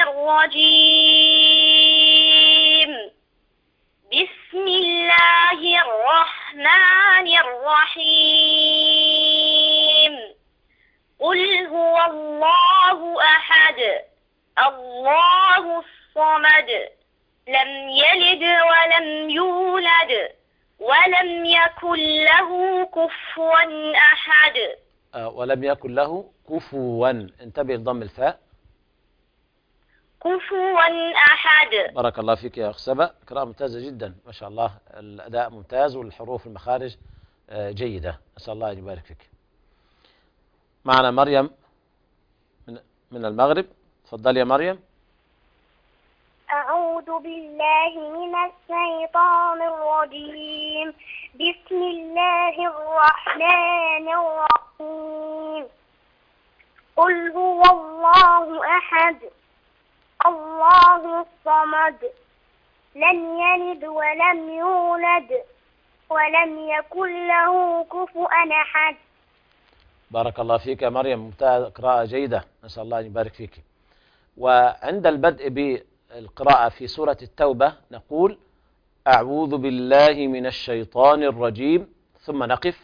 الرجيم. بسم الله الرحمن الرحيم. قل هو الله أحد الله الصمد لم يلد ولم يولد ولم يكن له كفوا أحد. ولم يكن له كفوا، انتبه لضم الفاء. كفوا أحد. بارك الله فيك يا أخ سبا، قراءة ممتازة جدا ما شاء الله، الأداء ممتاز والحروف المخارج جيدة، أسأل الله أن يبارك فيك. معنا مريم من المغرب، تفضل يا مريم. أعوذ بالله من الشيطان الرجيم. بسم الله الرحمن الرحيم. قل هو الله أحد الله الصمد لم يلد ولم يولد ولم يكن له كفوا أحد. بارك الله فيك يا مريم، ممتاز، قراءة جيدة، نسأل الله أن يبارك فيك. وعند البدء بالقراءة في سورة التوبة نقول: أعوذ بالله من الشيطان الرجيم، ثم نقف: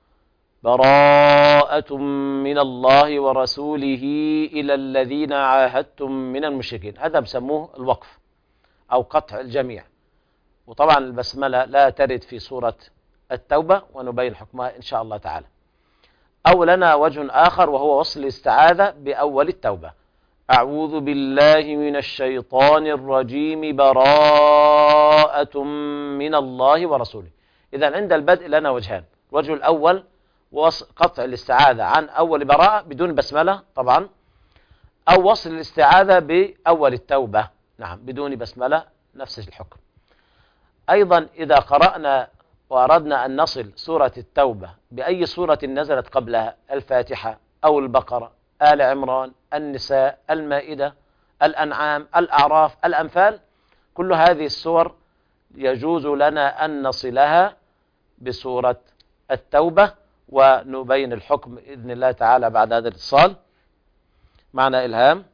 براءة من الله ورسوله إلى الذين عاهدتم من المشركين. هذا بسموه الوقف أو قطع الجميع. وطبعا البسملة لا ترد في سورة التوبة، ونبين حكمها إن شاء الله تعالى. أو لنا وجه آخر وهو وصل الاستعاذة بأول التوبة. أعوذ بالله من الشيطان الرجيم براءة من الله ورسوله. إذا عند البدء لنا وجهان. الوجه الأول قطع الاستعاذة عن أول براءة بدون بسملة طبعا، أو وصل الاستعاذة بأول التوبة، نعم بدون بسملة نفس الحكم. أيضا إذا قرأنا وأردنا أن نصل سورة التوبة بأي سورة نزلت قبلها، الفاتحة أو البقرة، آل عمران، النساء، المائدة، الأنعام، الأعراف، الأنفال، كل هذه السور يجوز لنا أن نصلها بسورة التوبة، ونبين الحكم بإذن الله تعالى بعد هذا الاتصال. معنا إلهام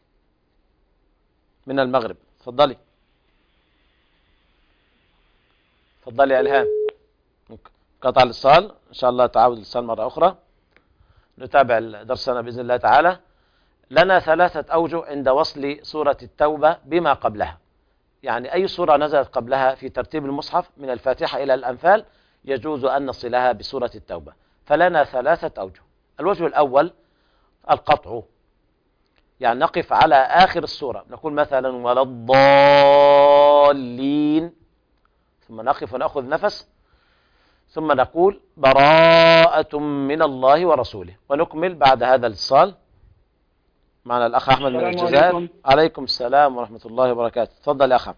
من المغرب، تفضلي. تفضلي يا إلهام. قطع الاتصال، إن شاء الله تعاود الاتصال مرة أخرى. نتابع درسنا بإذن الله تعالى. لنا 3 أوجه عند وصل سورة التوبة بما قبلها، يعني أي سورة نزلت قبلها في ترتيب المصحف من الفاتحة إلى الأنفال يجوز أن نصلها بسورة التوبة. فلنا 3 أوجه. الوجه الأول القطع، يعني نقف على آخر السورة، نقول مثلا ولا الضالين، ثم نقف ونأخذ نفس، ثم نقول براءة من الله ورسوله، ونكمل بعد هذا الاتصال. معنا الأخ أحمد من الجزائر. عليكم السلام ورحمة الله وبركاته. تفضل يا أخ.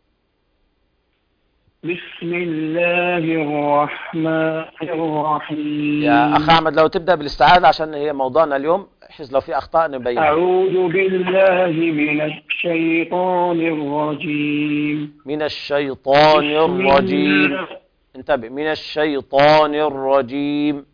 بسم الله الرحمن الرحيم. يا أخ أحمد لو تبدأ بالاستعاذة عشان هي موضوعنا اليوم، بحيث لو في أخطاء نبينها. أعوذ بالله من الشيطان الرجيم. من الشيطان الرجيم، انتبه، من الشيطان الرجيم.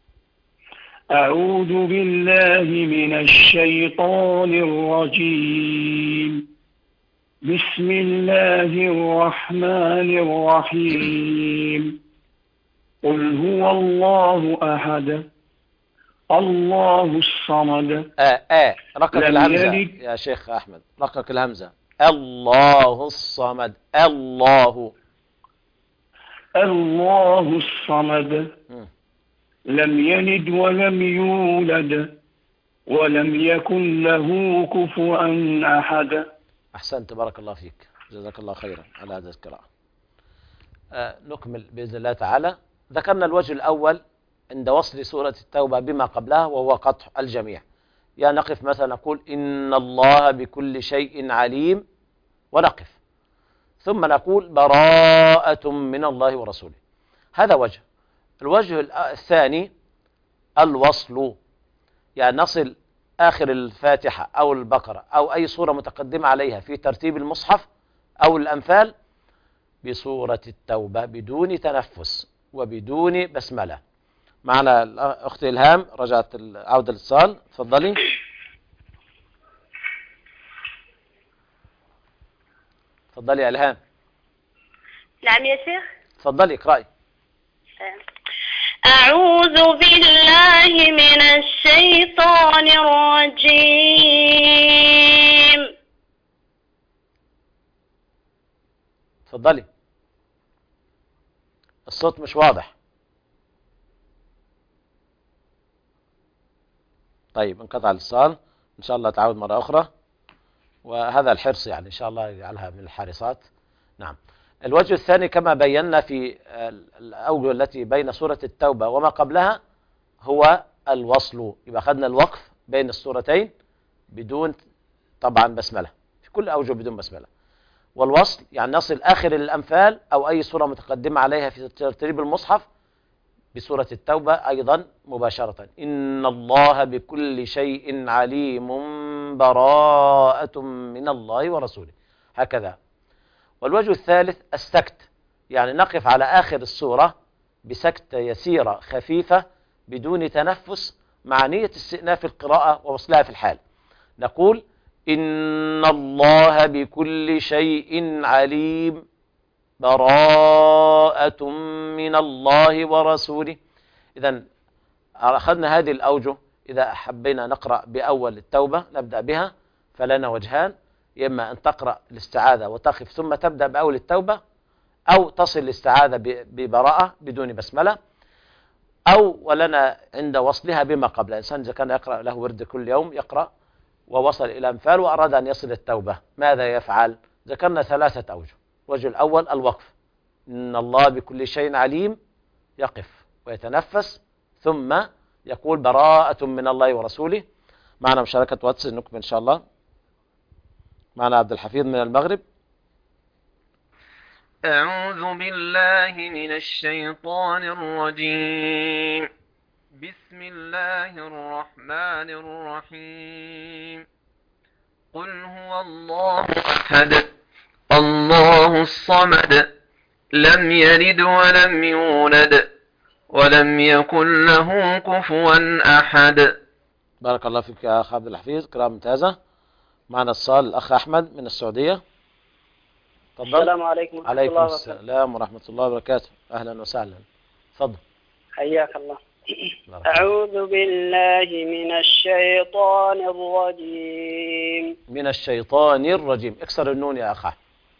أعوذ بالله من الشيطان الرجيم. بسم الله الرحمن الرحيم. قل هو الله أحد الله الصمد. رقق الهمزة يا شيخ أحمد، رقق الهمزة. الله الصمد. الله الصمد لم يلد ولم يولد ولم يكن له كفوا أحد. أحسنت، بارك الله فيك، جزاك الله خيرا على هذه القراءة. نكمل بإذن الله تعالى. ذكرنا الوجه الأول عند وصل سورة التوبة بما قبلها، وهو قطع الجميع. يعني نقف مثلا نقول إن الله بكل شيء عليم، ونقف، ثم نقول براءة من الله ورسوله. هذا وجه. الوجه الثاني الوصل، يعني نصل آخر الفاتحة أو البقرة أو أي سورة متقدمة عليها في ترتيب المصحف أو الأنفال بسورة التوبة بدون تنفس وبدون بسملة. معنا الأخت إلهام، رجعت عودة الاتصال، تفضلي. تفضلي يا إلهام. نعم يا شيخ. تفضلي اقرأي. أعوذ بالله من الشيطان الرجيم. تفضلي، الصوت مش واضح. طيب انقطع الاتصال، إن شاء الله تعود مرة أخرى، وهذا الحرص يعني إن شاء الله يجعلها من الحارسات. نعم. الوجه الثاني كما بينا في الأوجه التي بين سورة التوبة وما قبلها هو الوصل. يبقى أخذنا الوقف بين السورتين بدون طبعا بسملة، في كل أوجه بدون بسملة. والوصل يعني نصل آخر الأنفال أو أي سورة متقدمة عليها في ترتيب المصحف بسورة التوبة أيضا مباشرة. إن الله بكل شيء عليم براءة من الله ورسوله، هكذا. والوجه الثالث السكت، يعني نقف على آخر السورة بسكتة يسيرة خفيفة بدون تنفس مع نية استئناف القراءة ووصلها في الحال. نقول إن الله بكل شيء عليم براءة من الله ورسوله. إذن أخذنا هذه الأوجه. إذا حبينا نقرأ بأول التوبة نبدأ بها، فلنا وجهان: إما أن تقرأ الاستعاذة وتقف ثم تبدأ بأول التوبة، أو تصل الاستعاذة ببراءة بدون بسملة، أو ولنا عند وصلها بما قبل. الإنسان إذا كان يقرأ له ورد كل يوم يقرأ ووصل إلى أنفال وأراد أن يصل التوبة، ماذا يفعل؟ ذكرنا 3 أوجه. الوجه الأول الوقف، إن الله بكل شيء عليم، يقف ويتنفس ثم يقول براءة من الله ورسوله. معنا مشاركة واتس نكمل إن شاء الله. معنا عبد الحفيظ من المغرب. أعوذ بالله من الشيطان الرجيم. بسم الله الرحمن الرحيم. قل هو الله أحد الله الصمد لم يلد ولم يولد ولم يكن له كفوا أحد. بارك الله فيك يا أخ عبد الحفيظ، قراءة ممتازة. معنا اتصال الأخ أحمد من السعودية. تفضل. السلام عليكم ورحمة الله عليكم وبركاته. السلام ورحمة الله وبركاته. أهلا وسهلا. تفضل. حياك الله. أعوذ بالله من الشيطان الرجيم. من الشيطان الرجيم، اكسر النون يا أخ.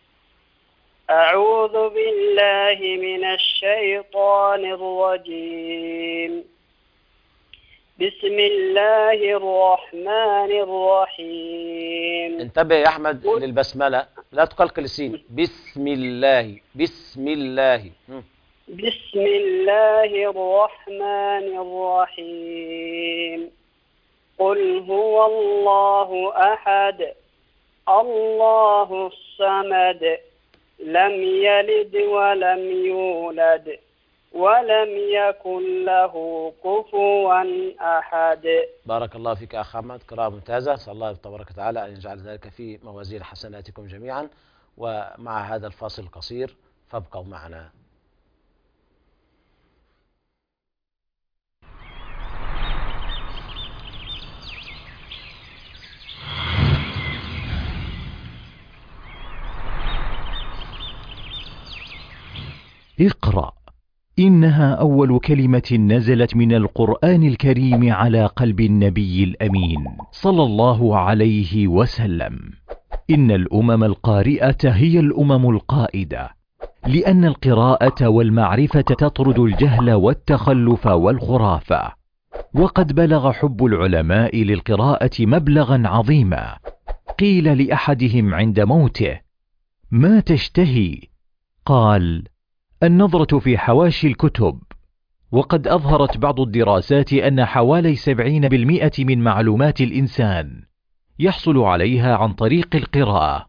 أعوذ بالله من الشيطان الرجيم. بسم الله الرحمن الرحيم. انتبه يا أحمد للبسملة، لا تقلقل السين. بسم الله بسم الله. بسم الله الرحمن الرحيم. قل هو الله أحد الله الصمد لم يلد ولم يولد ولم يكن له كفوا أحد. بارك الله فيك يا أخ أحمد، قراءة ممتازة. أسأل الله تبارك وتعالى أن يجعل ذلك في موازين حسناتكم جميعا. ومع هذا الفاصل القصير فابقوا معنا. اقرأ، إنها أول كلمة نزلت من القرآن الكريم على قلب النبي الأمين صلى الله عليه وسلم. إن الأمم القارئة هي الأمم القائدة، لأن القراءة والمعرفة تطرد الجهل والتخلف والخرافة. وقد بلغ حب العلماء للقراءة مبلغا عظيما. قيل لأحدهم عند موته: ما تشتهي؟ قال: النظرة في حواشي الكتب. وقد أظهرت بعض الدراسات أن حوالي 70% من معلومات الإنسان يحصل عليها عن طريق القراءة،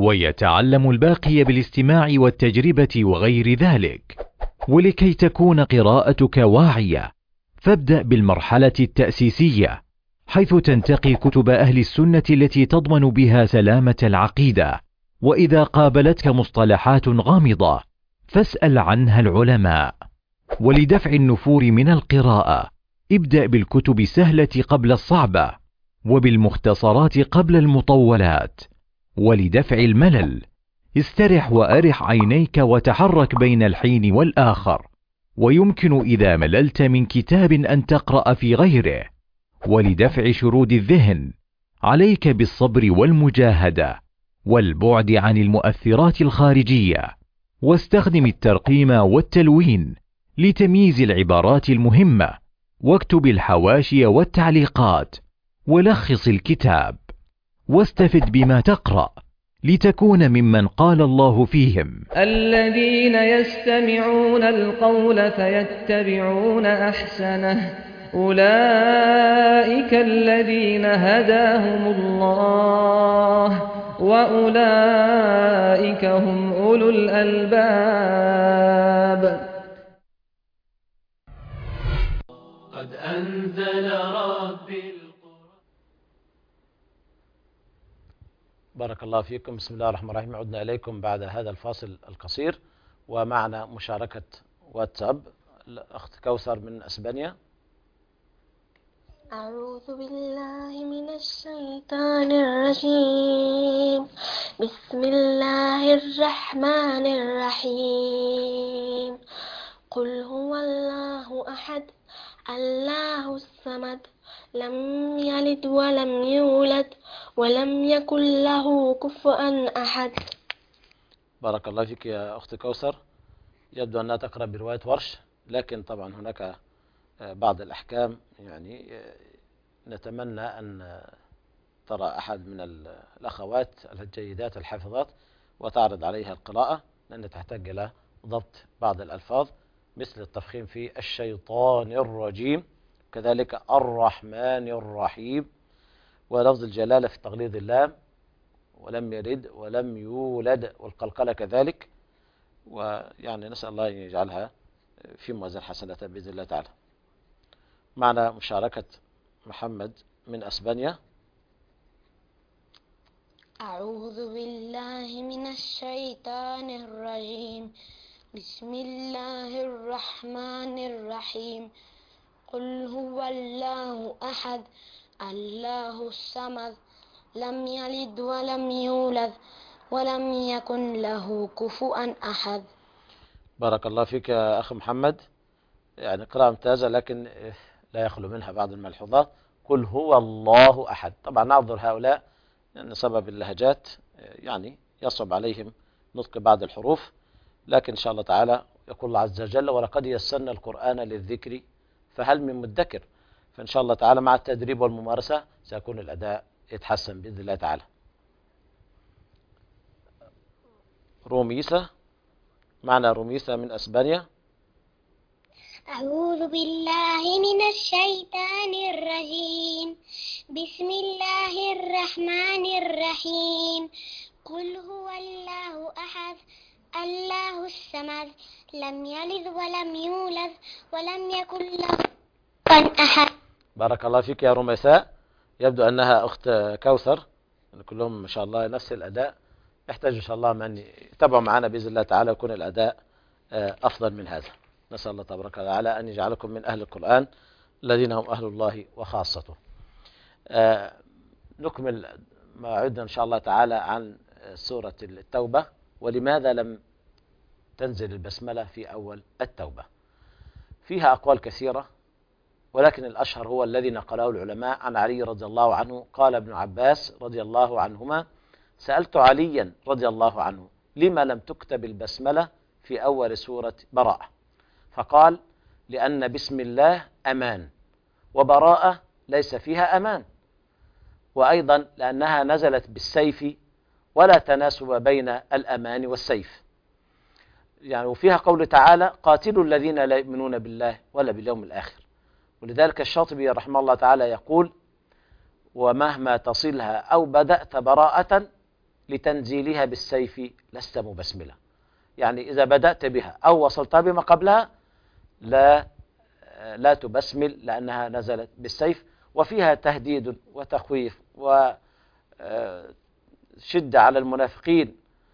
ويتعلم الباقي بالاستماع والتجربة وغير ذلك. ولكي تكون قراءتك واعية فابدأ بالمرحلة التأسيسية، حيث تنتقي كتب أهل السنة التي تضمن بها سلامة العقيدة. وإذا قابلتك مصطلحات غامضة فاسأل عنها العلماء. ولدفع النفور من القراءة ابدأ بالكتب السهلة قبل الصعبة، وبالمختصرات قبل المطولات. ولدفع الملل استرح وأرح عينيك وتحرك بين الحين والآخر. ويمكن إذا مللت من كتاب أن تقرأ في غيره. ولدفع شرود الذهن عليك بالصبر والمجاهدة والبعد عن المؤثرات الخارجية. واستخدم الترقيم والتلوين لتمييز العبارات المهمة. واكتب الحواشي والتعليقات ولخص الكتاب. واستفد بما تقرأ لتكون ممن قال الله فيهم: الذين يستمعون القول فيتبعون أحسنه أولئك الذين هداهم الله وأولئك هم أولو الألباب. قد أنزل ربي. بارك الله فيكم. بسم الله الرحمن الرحيم. عدنا إليكم بعد هذا الفاصل القصير، ومعنا مشاركة واتساب الأخت كوثر من أسبانيا. أعوذ بالله من الشيطان الرجيم. بسم الله الرحمن الرحيم. قل هو الله أحد الله الصمد لم يلد ولم يولد ولم يكن له كفوا أحد. بارك الله فيك يا أخت كوثر. يبدو أنها تقرأ برواية ورش، لكن طبعا هناك بعض الأحكام يعني نتمنى أن ترى أحد من الأخوات الجيدات الحافظات وتعرض عليها القراءة، لأن تحتاج إلى ضبط بعض الألفاظ مثل التفخيم في الشيطان الرجيم، كذلك الرحمن الرحيم، ولفظ الجلالة في تغليظ اللام، ولم يلد ولم يولد، والقلقلة كذلك. ويعني نسأل الله أن يجعلها في موازين حسنات بإذن الله تعالى. معنا مشاركة محمد من أسبانيا. أعوذ بالله من الشيطان الرجيم. بسم الله الرحمن الرحيم. قل هو الله أحد الله الصمد لم يلد ولم يولد ولم يكن له كفوا أحد. بارك الله فيك يا أخي محمد، يعني قراءة ممتازة، لكن لا يخلو منها بعض الملحوظات. قل هو الله أحد، طبعا نعذر هؤلاء لأن سبب اللهجات يعني يصعب عليهم نطق بعض الحروف، لكن إن شاء الله تعالى يقول الله عز وجل ولقد يسرنا القرآن للذكر فهل من مدكر، فإن شاء الله تعالى مع التدريب والممارسة سيكون الأداء يتحسن بإذن الله تعالى. روميسة، معنا روميسة من أسبانيا. أعوذ بالله من الشيطان الرجيم. بسم الله الرحمن الرحيم. قل هو الله أحد الله الصمد لم يلد ولم يولد ولم يكن له كفوا أحد. بارك الله فيك يا رميساء، يبدو أنها أخت كوثر، كلهم ما شاء الله نفس الأداء. يحتاج إن شاء الله من يتابعوا معنا بإذن الله تعالى يكون الأداء أفضل من هذا. نسأل الله تبارك وتعالى أن يجعلكم من أهل القرآن الذين هم أهل الله وخاصته. نكمل ما عدنا إن شاء الله تعالى عن سورة التوبة، ولماذا لم تنزل البسملة في أول التوبة. فيها أقوال كثيرة، ولكن الأشهر هو الذي نقله العلماء عن علي رضي الله عنه. قال ابن عباس رضي الله عنهما: سألت عليا رضي الله عنه لما لم تكتب البسملة في أول سورة براءة، فقال: لأن بسم الله أمان، وبراءة ليس فيها أمان، وأيضا لأنها نزلت بالسيف ولا تناسب بين الأمان والسيف، يعني وفيها قول تعالى: قاتلوا الذين لا يؤمنون بالله ولا باليوم الآخر. ولذلك الشاطبي رحمه الله تعالى يقول: ومهما تصلها أو بدأت براءة لتنزيلها بالسيف لست مبسملة، يعني إذا بدأت بها أو وصلتها بما قبلها لا تبسمل، لأنها نزلت بالسيف، وفيها تهديد وتخويف وشدة على المنافقين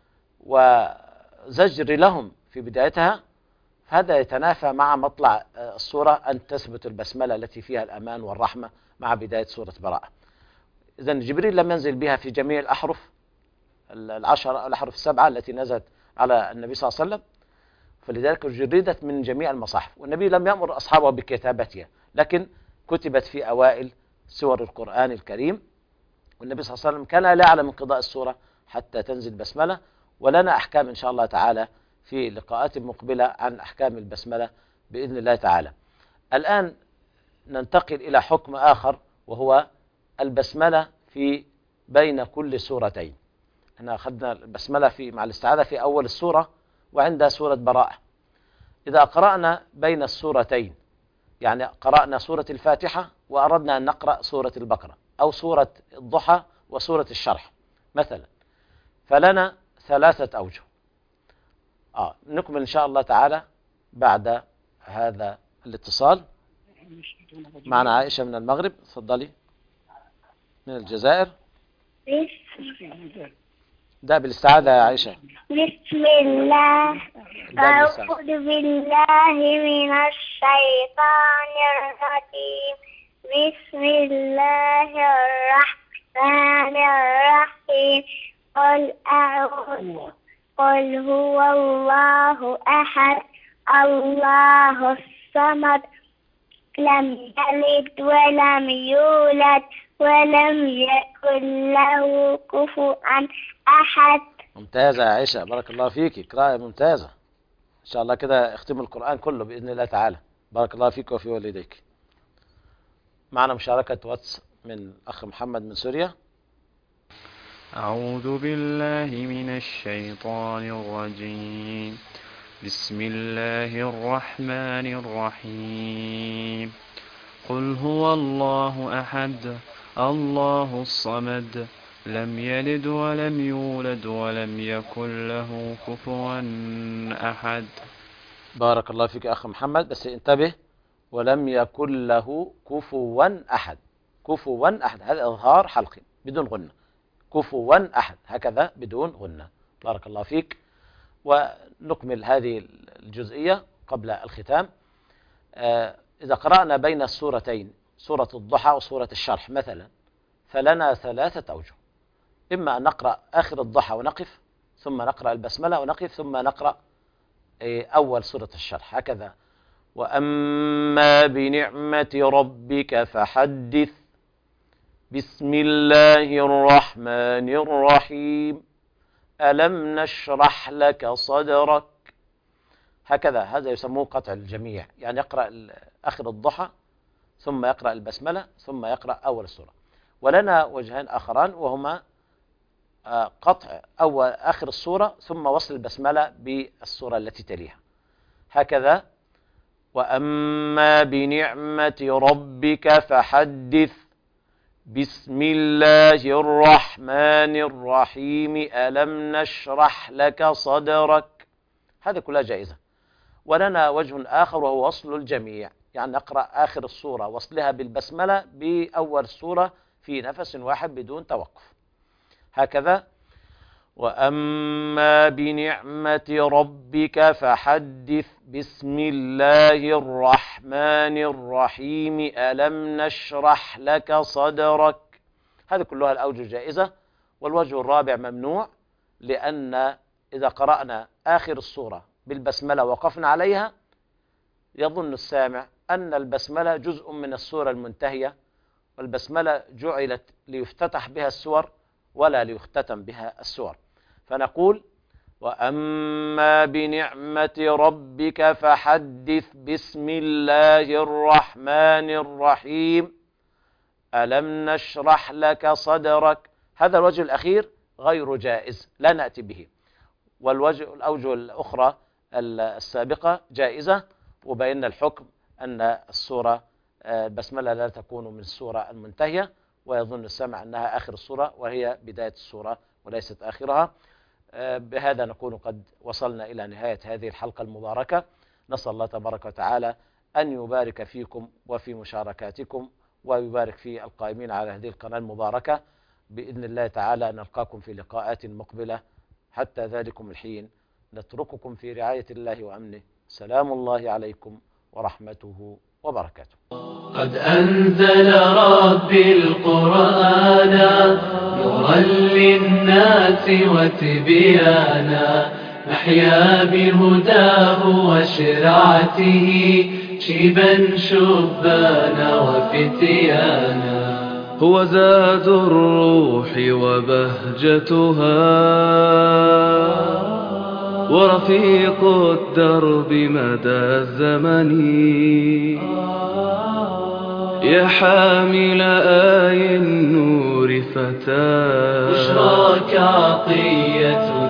وزجر لهم في بدايتها، فهذا يتنافى مع مطلع السورة أن تثبت البسملة التي فيها الأمان والرحمة مع بداية سورة براءة. إذن جبريل لم ينزل بها في جميع الأحرف العشر، الأحرف السبعة التي نزلت على النبي صلى الله عليه وسلم، فلذلك جردت من جميع المصاحف، والنبي لم يأمر أصحابه بكتابتها، لكن كتبت في أوائل سور القرآن الكريم، والنبي صلى الله عليه وسلم كان لا يعلم انقضاء السورة حتى تنزل بسملة. ولنا أحكام إن شاء الله تعالى في لقاءات مقبلة عن أحكام البسملة بإذن الله تعالى. الآن ننتقل إلى حكم آخر، وهو البسملة في بين كل سورتين. احنا أخذنا البسملة مع الاستعاذة في أول السورة وعند سورة براءة. إذا قرأنا بين السورتين، يعني قرأنا سورة الفاتحة وأردنا أن نقرأ سورة البقرة أو سورة الضحى وسورة الشرح مثلا، فلنا ثلاثة أوجه. نكمل إن شاء الله تعالى بعد هذا الاتصال. معنا عائشة من المغرب، تفضلي. من الجزائر. ده بالاستعاذة يا عائشة. بسم الله. أعوذ بالله من الشيطان الرجيم. بسم الله الرحمن الرحيم. قل هو الله أحد الله الصمد لم يلد ولم يولد ولم يكن له كفوا أحد. ممتازة يا عائشة، بارك الله فيك، قراءة ممتازة إن شاء الله، كده اختم القرآن كله بإذن الله تعالى. بارك الله فيك وفي والديك. معنا مشاركة واتس من أخ محمد من سوريا. أعوذ بالله من الشيطان الرجيم. بسم الله الرحمن الرحيم. قل هو الله أحد الله الصمد لم يلد ولم يولد ولم يكن له كفوا أحد. بارك الله فيك أخ محمد، بس انتبه، ولم يكن له كفوا أحد. كفوا أحد هذا إظهار حلقي بدون غنة. كفوا أحد هكذا بدون غنة. بارك الله فيك. ونكمل هذه الجزئية قبل الختام. إذا قرأنا بين السورتين، سورة الضحى وسورة الشرح مثلا، فلنا ثلاثة أوجه. إما أن نقرأ آخر الضحى ونقف، ثم نقرأ البسملة ونقف، ثم نقرأ أول سورة الشرح هكذا. وأما بنعمة ربك فحدث. بسم الله الرحمن الرحيم. ألم نشرح لك صدرك. هكذا، هذا يسموه قطع الجميع، يعني يقرأ آخر الضحى ثم يقرأ البسملة ثم يقرأ أول السورة. ولنا وجهان آخران، وهما قطع أول آخر السورة ثم وصل البسملة بالسورة التي تليها هكذا. وأما بنعمة ربك فحدث. بسم الله الرحمن الرحيم. ألم نشرح لك صدرك. هذا كلها جائزة. ولنا وجه آخر وهو وصل الجميع، يعني نقرأ آخر السورة وصلها بالبسملة بأول السورة في نفس واحد بدون توقف هكذا. وأما بنعمة ربك فحدث. بسم الله الرحمن الرحيم. ألم نشرح لك صدرك. هذه كلها الأوجه جائزة. والوجه الرابع ممنوع، لأن إذا قرأنا آخر السورة بالبسملة وقفنا عليها يظن السامع أن البسملة جزء من السورة المنتهية، والبسملة جعلت ليفتتح بها السور ولا ليختتم بها السور. فنقول: وأما بنعمة ربك فحدث. بسم الله الرحمن الرحيم. ألم نشرح لك صدرك. هذا الوجه الأخير غير جائز، لا نأتي به. الأوجه الأخرى السابقة جائزة، وبين الحكم أن السورة البسملة لا تكون من السورة المنتهية، ويظن السامع أنها آخر السورة وهي بداية السورة وليست آخرها. بهذا نكون قد وصلنا إلى نهاية هذه الحلقة المباركة. نسأل الله تبارك وتعالى أن يبارك فيكم وفي مشاركاتكم، ويبارك في القائمين على هذه القناة المباركة. بإذن الله تعالى نلقاكم في لقاءات مقبلة. حتى ذلكم الحين نترككم في رعاية الله وأمنه. سلام الله عليكم ورحمته وبركاته. قد أنزل ربي القرآن نورا للناس وتبيانا، نحيا بهداه وشرعته شيبا شبانا وفتيانا. هو زاد الروح وبهجتها ورفيق الدرب مدى الزمن، يا حامل آي النور فتاة بشراك عطية